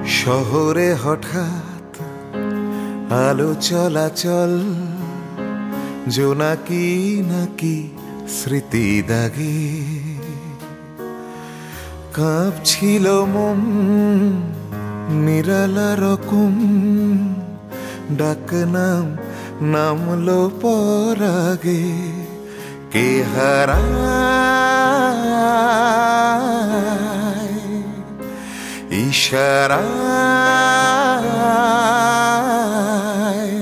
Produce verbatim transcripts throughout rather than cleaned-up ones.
শহরে হঠাৎ আলো চলাচল, জোনাকি নাকি স্মৃতি দাগে, কাঁপছিল মন নিরালা রকম, ডাক নাম নামলো পরাগে, কে হারায় ইশারায়,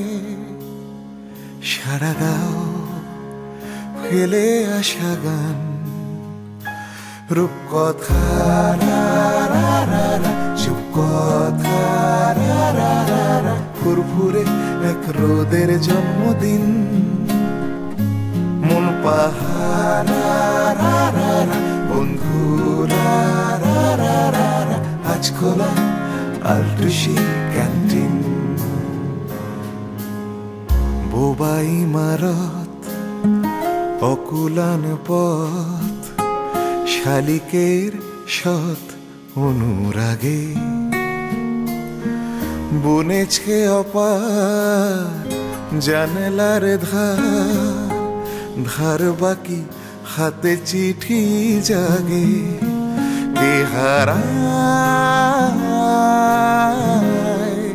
সারা দাও ফেলে আসা গান, রূপকথা চুপকথা, ফুরফুরে এক রোদের জন্মদিন, মন পাহাড় বন্ধুরা, আজ খোলা আলটুসি ক্যান্টিন, বোবা ইমারত অকুলান পথ, শালিকের সৎ অনুরাগে, বুনেছে অপার জানলার ধার, ধার বাকি হাতে চিঠি জাগে, কে হারায়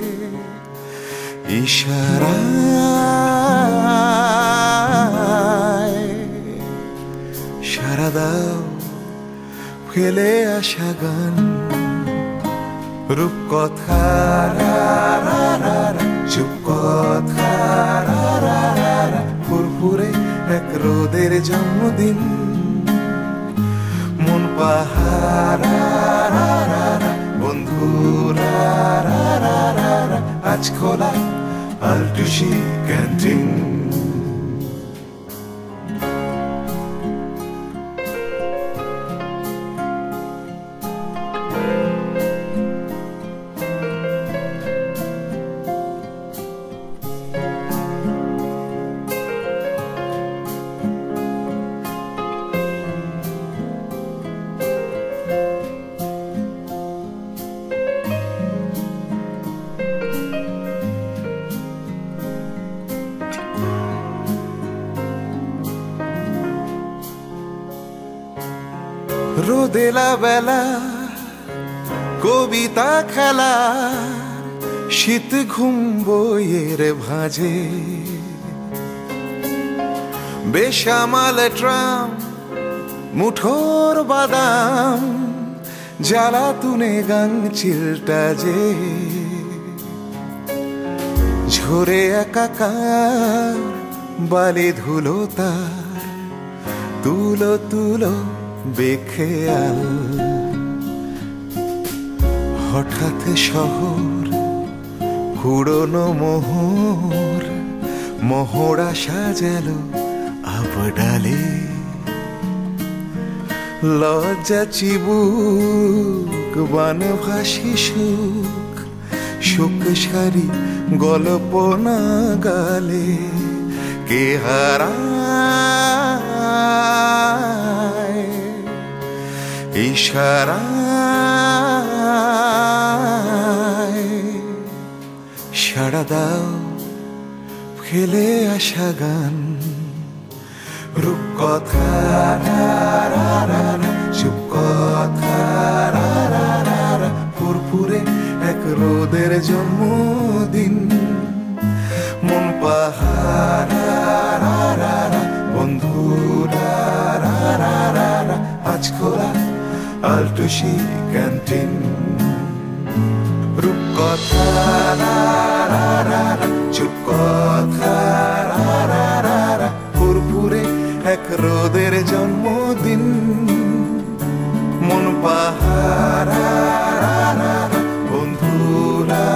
ইশারায়, সারা দাও ফেলে আসা গান, রূপকথা চুপকথা, ফুরফুরে এক রোদের জন্মদিন, মন পাহাড় বন্ধুরা, আজ খোলা আলটুসি ক্যান্টিন। রোদেলা বেলা কবিতা খেলা, শীত ঘুম বইয়ের ভাঁজে, বেসামাল ট্রাম মুঠোর বাদাম, জ্বালা তুনে গাং চিলটা যে, ঝরে একাকার বালি ধুলো তার, তুলো তুলো বেখেয়াল, হঠাৎ শহর পুরনো মোহর, মোহরা সাজালো আবডালে, লজ্জা চিবুক বানভাসী সুখ, সুখ সারি গল্প না গালে, কে হারায় ইশারায়, সারা দাও ফেলে আসা গান, রূপকথা চুপকথা, ফুরফুরে এক রোদের জন্মদিন, মন পাহাড় বন্ধুরা, আজ খোলা আলটুসি ক্যান্টিন, রূপকথা চুপকথা, ফুরফুরে এক রোদের জন্মদিন, মন পাহাড় বন্ধুরা,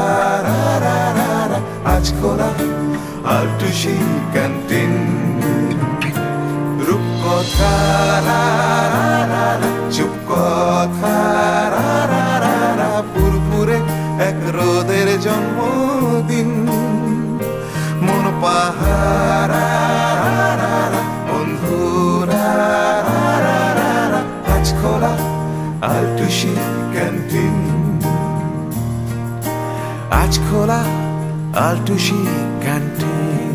আজ খোলা আলটুসি ক্যান্টিন, রূপকথা চুপকথা, ফুরফুরে এক রোদের জন্মদিন, মন পাহাড় বন্ধুরা, আজ খোলা আলটুসি ক্যান্টিন। আজ খোলা আলটুসি ক্যান্টিন,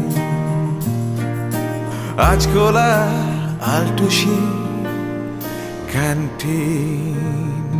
আজ খোলা আলটুসি ক্যান্টিন।